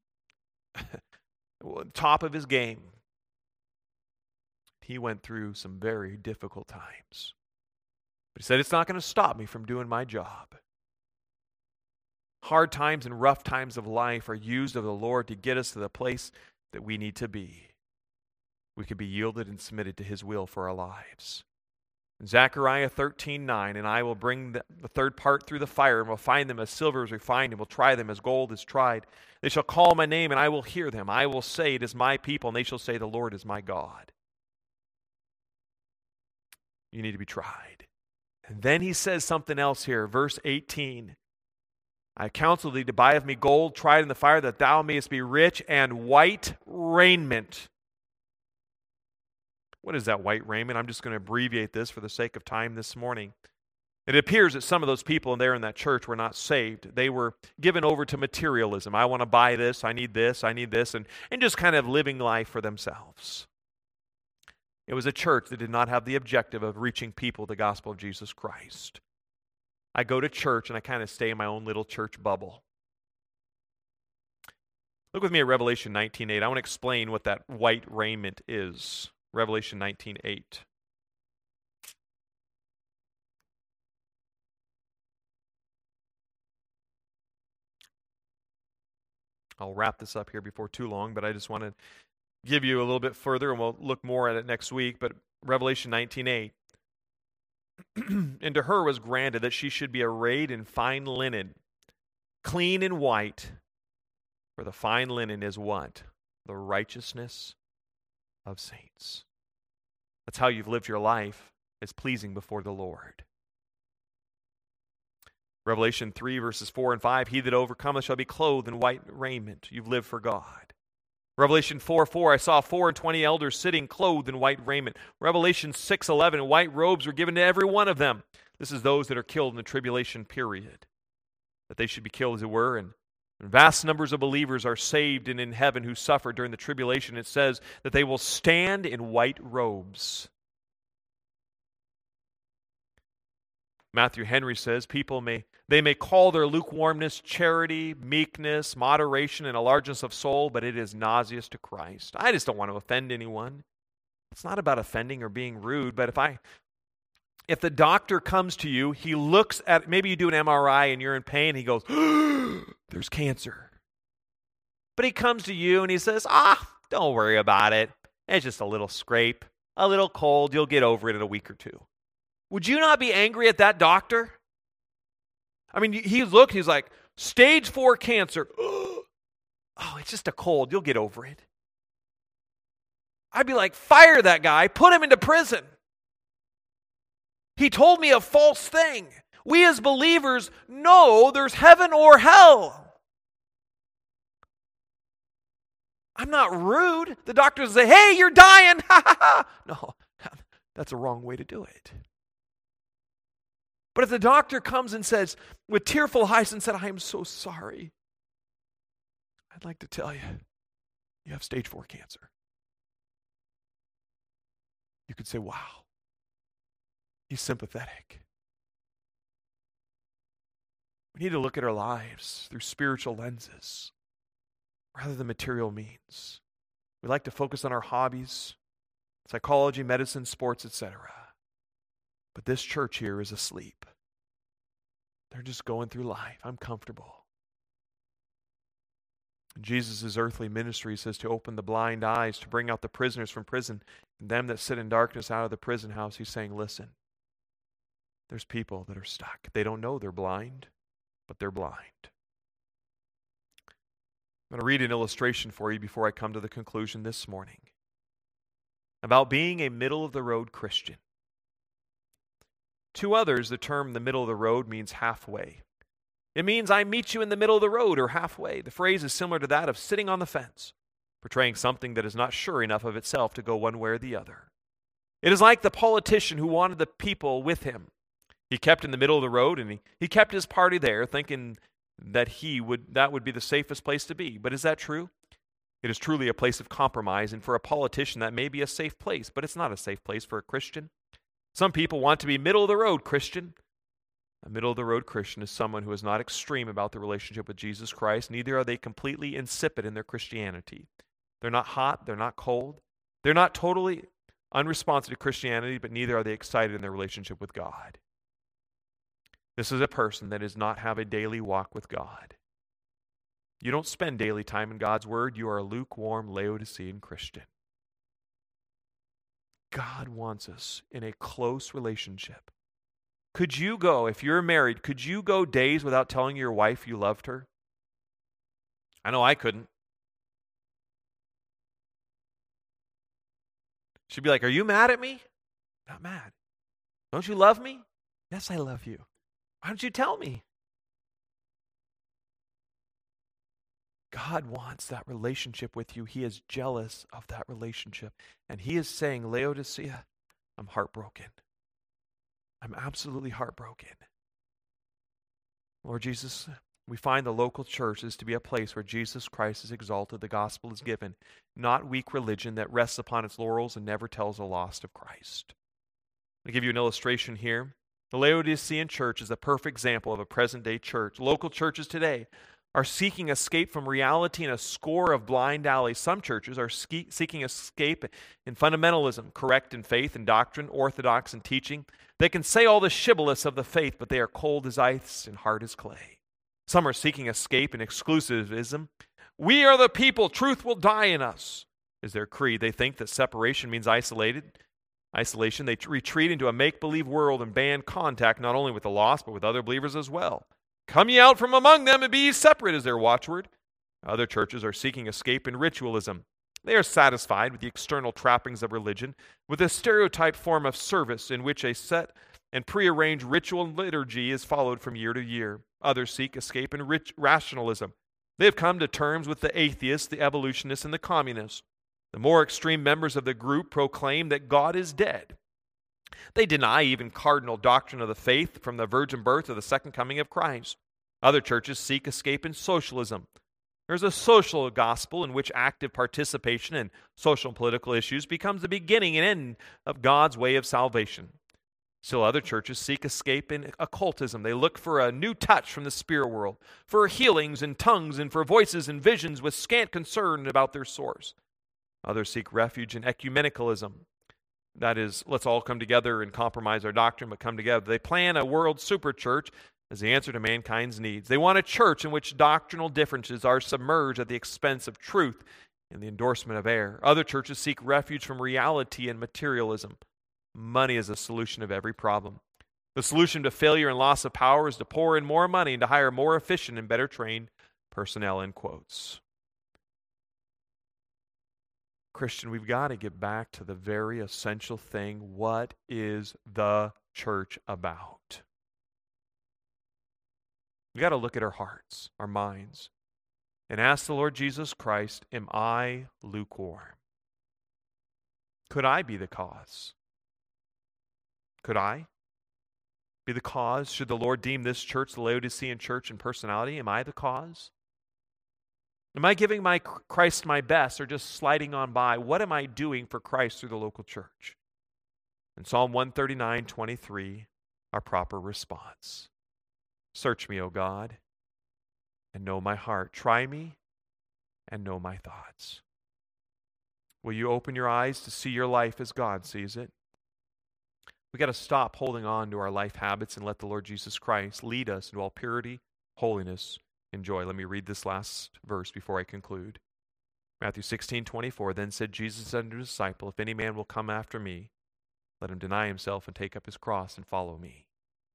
top of his game. He went through some very difficult times. But he said, it's not going to stop me from doing my job. Hard times and rough times of life are used of the Lord to get us to the place that we need to be. We can be yielded and submitted to his will for our lives. In Zechariah thirteen nine, and I will bring the, the third part through the fire, and will find them as silver is refined, and will try them as gold is tried. They shall call my name, and I will hear them. I will say, it is my people, and they shall say, the Lord is my God. You need to be tried. And then he says something else here, verse eighteen. I counsel thee to buy of me gold tried in the fire, that thou mayest be rich, and white raiment. What is that white raiment? I'm just going to abbreviate this for the sake of time this morning. It appears that some of those people there in that church were not saved. They were given over to materialism. I want to buy this, I need this, I need this, and, and just kind of living life for themselves. It was a church that did not have the objective of reaching people with the gospel of Jesus Christ. I go to church and I kind of stay in my own little church bubble. Look with me at Revelation nineteen eight. I want to explain what that white raiment is. Revelation nineteen eight. I'll wrap this up here before too long, but I just want to give you a little bit further, and we'll look more at it next week. But Revelation nineteen eight. And to her was granted that she should be arrayed in fine linen, clean and white, for the fine linen is what? The righteousness of saints. That's how you've lived your life, as pleasing before the Lord. Revelation three, verses four and five, he that overcometh shall be clothed in white raiment. You've lived for God. Revelation four four, I saw four and twenty elders sitting clothed in white raiment. Revelation six eleven, white robes were given to every one of them. This is those that are killed in the tribulation period. That they should be killed, as it were, and vast numbers of believers are saved and in heaven who suffered during the tribulation. It says that they will stand in white robes. Matthew Henry says, people may they may call their lukewarmness charity, meekness, moderation, and a largeness of soul, but it is nauseous to Christ. I just don't want to offend anyone. It's not about offending or being rude, but if I if the doctor comes to you, he looks at, maybe you do an M R I and you're in pain, he goes, there's cancer. But he comes to you and he says, ah, don't worry about it. It's just a little scrape, a little cold. You'll get over it in a week or two. Would you not be angry at that doctor? I mean, he looked, he's like, stage four cancer. Oh, it's just a cold. You'll get over it. I'd be like, fire that guy, put him into prison. He told me a false thing. We as believers know there's heaven or hell. I'm not rude. The doctor say, hey, you're dying. No, that's a wrong way to do it. But if the doctor comes and says, with tearful eyes and said, I am so sorry, I'd like to tell you, you have stage four cancer. You could say, wow, he's sympathetic. We need to look at our lives through spiritual lenses rather than material means. We like to focus on our hobbies, psychology, medicine, sports, et cetera. But this church here is asleep. They're just going through life. I'm comfortable. Jesus' earthly ministry says to open the blind eyes, to bring out the prisoners from prison, and them that sit in darkness out of the prison house. He's saying, listen, there's people that are stuck. They don't know they're blind, but they're blind. I'm going to read an illustration for you before I come to the conclusion this morning about being a middle-of-the-road Christian. To others, the term the middle of the road means halfway. It means I meet you in the middle of the road or halfway. The phrase is similar to that of sitting on the fence, portraying something that is not sure enough of itself to go one way or the other. It is like the politician who wanted the people with him. He kept in the middle of the road and he, he kept his party there, thinking that he would that would be the safest place to be. But is that true? It is truly a place of compromise, and for a politician that may be a safe place, but it's not a safe place for a Christian. Some people want to be middle-of-the-road Christian. A middle-of-the-road Christian is someone who is not extreme about their relationship with Jesus Christ. Neither are they completely insipid in their Christianity. They're not hot. They're not cold. They're not totally unresponsive to Christianity, but neither are they excited in their relationship with God. This is a person that does not have a daily walk with God. You don't spend daily time in God's Word. You are a lukewarm Laodicean Christian. God wants us in a close relationship. Could you go, if you're married, could you go days without telling your wife you loved her? I know I couldn't. She'd be like, are you mad at me? Not mad. Don't you love me? Yes, I love you. Why don't you tell me? God wants that relationship with you. He is jealous of that relationship. And he is saying, Laodicea, I'm heartbroken. I'm absolutely heartbroken. Lord Jesus, we find the local church is to be a place where Jesus Christ is exalted, the gospel is given, not weak religion that rests upon its laurels and never tells the lost of Christ. I'll give you an illustration here. The Laodicean church is a perfect example of a present-day church. Local churches today are seeking escape from reality in a score of blind alleys. Some churches are ske- seeking escape in fundamentalism, correct in faith and doctrine, orthodox in teaching. They can say all the shibboleths of the faith, but they are cold as ice and hard as clay. Some are seeking escape in exclusivism. We are the people, truth will die in us, is their creed. They think that separation means isolated. Isolation, they retreat into a make-believe world and ban contact not only with the lost, but with other believers as well. Come ye out from among them and be ye separate is their watchword. Other churches are seeking escape in ritualism. They are satisfied with the external trappings of religion, with a stereotyped form of service in which a set and prearranged ritual and liturgy is followed from year to year. Others seek escape in rich rationalism. They have come to terms with the atheists, the evolutionists, and the communists. The more extreme members of the group proclaim that God is dead. They deny even cardinal doctrine of the faith from the virgin birth of the second coming of Christ. Other churches seek escape in socialism. There's a social gospel in which active participation in social and political issues becomes the beginning and end of God's way of salvation. Still other churches seek escape in occultism. They look for a new touch from the spirit world, for healings in tongues and for voices and visions with scant concern about their source. Others seek refuge in ecumenicalism. That is, let's all come together and compromise our doctrine, but come together. They plan a world superchurch as the answer to mankind's needs. They want a church in which doctrinal differences are submerged at the expense of truth and the endorsement of error. Other churches seek refuge from reality and materialism. Money is the solution of every problem. The solution to failure and loss of power is to pour in more money and to hire more efficient and better trained personnel, end quotes. Christian, we've got to get back to the very essential thing. What is the church about? We've got to look at our hearts, our minds, and ask the Lord Jesus Christ, am I lukewarm? Could I be the cause? Could I be the cause? Should the Lord deem this church, the Laodicean church in personality, am I the cause? Am I giving my Christ my best or just sliding on by? What am I doing for Christ through the local church? In Psalm one thirty-nine, twenty-three, our proper response. Search me, O God, and know my heart. Try me and know my thoughts. Will you open your eyes to see your life as God sees it? We've got to stop holding on to our life habits and let the Lord Jesus Christ lead us into all purity, holiness, and joy. Let me read this last verse before I conclude. Matthew sixteen, twenty-four, then said Jesus unto his disciple, if any man will come after me, let him deny himself and take up his cross and follow me.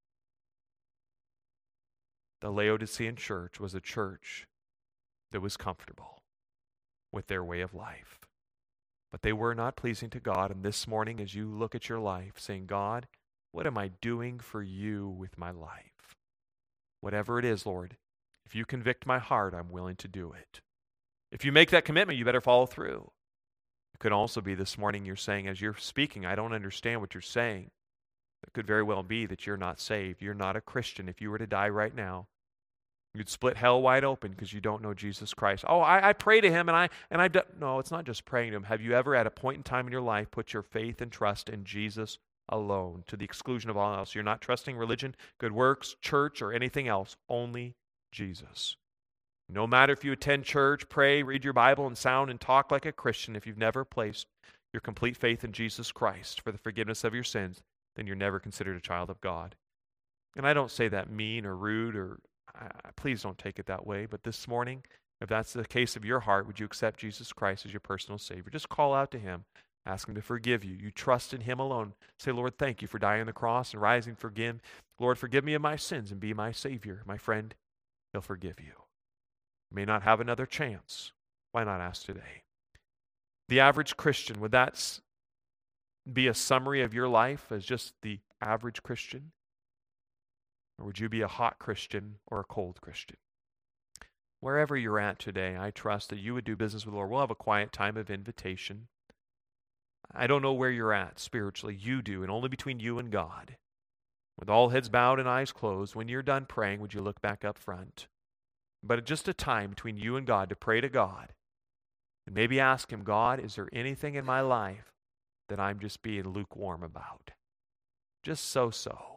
The Laodicean church was a church that was comfortable with their way of life. But they were not pleasing to God. And this morning, as you look at your life, saying, God, what am I doing for you with my life? Whatever it is, Lord, if you convict my heart, I'm willing to do it. If you make that commitment, you better follow through. It could also be this morning you're saying, as you're speaking, I don't understand what you're saying. It could very well be that you're not saved. You're not a Christian. If you were to die right now, you'd split hell wide open because you don't know Jesus Christ. Oh, I, I pray to him and I and I've done. No, it's not just praying to him. Have you ever at a point in time in your life put your faith and trust in Jesus alone to the exclusion of all else? You're not trusting religion, good works, church, or anything else. Only Jesus. No matter if you attend church, pray, read your Bible, and sound and talk like a Christian, if you've never placed your complete faith in Jesus Christ for the forgiveness of your sins, then you're never considered a child of God. And I don't say that mean or rude or uh, please don't take it that way. But this morning, if that's the case of your heart, would you accept Jesus Christ as your personal Savior? Just call out to him. Ask him to forgive you. You trust in him alone. Say, Lord, thank you for dying on the cross and rising for him. Lord, forgive me of my sins and be my Savior. My friend, he'll forgive you. You may not have another chance. Why not ask today? The average Christian, would that be a summary of your life as just the average Christian? Or would you be a hot Christian or a cold Christian? Wherever you're at today, I trust that you would do business with the Lord. We'll have a quiet time of invitation. I don't know where you're at spiritually. You do, and only between you and God. With all heads bowed and eyes closed, when you're done praying, would you look back up front? But just a time between you and God to pray to God. And maybe ask him, God, is there anything in my life that I'm just being lukewarm about? Just so-so.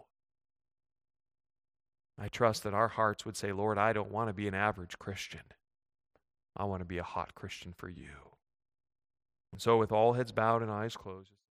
I trust that our hearts would say, Lord, I don't want to be an average Christian. I want to be a hot Christian for you. And so with all heads bowed and eyes closed,